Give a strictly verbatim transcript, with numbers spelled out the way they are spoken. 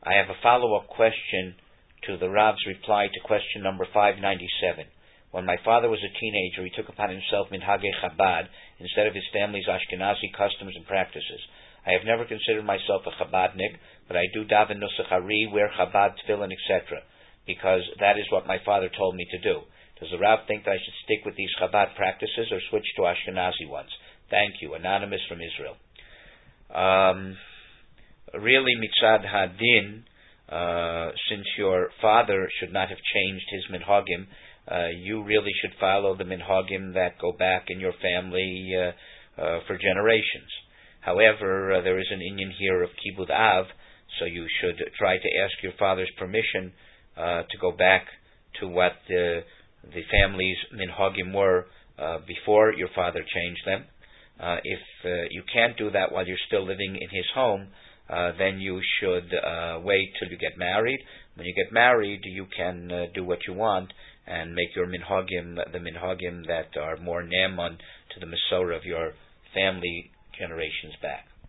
I have a follow-up question to the Rav's reply to question number five ninety-seven. When my father was a teenager, he took upon himself minhagei Chabad instead of his family's Ashkenazi customs and practices. I have never considered myself a Chabadnik, but I do daven nusach hari, wear Chabad tefillin, et cetera, because that is what my father told me to do. Does the Rav think that I should stick with these Chabad practices or switch to Ashkenazi ones? Thank you. Anonymous from Israel. Um, really, mitzad hadin, uh, since your father should not have changed his minhagim, uh, you really should follow the minhagim that go back in your family uh, uh, for generations. However, uh, there is an inyan here of kibud av, so you should try to ask your father's permission uh, to go back to what the, the family's minhagim were uh, before your father changed them. Uh, if uh, you can't do that while you're still living in his home, uh, then you should uh, wait till you get married. When you get married, you can uh, do what you want and make your minhagim the minhagim that are more ne'eman to the Masorah of your family generations back.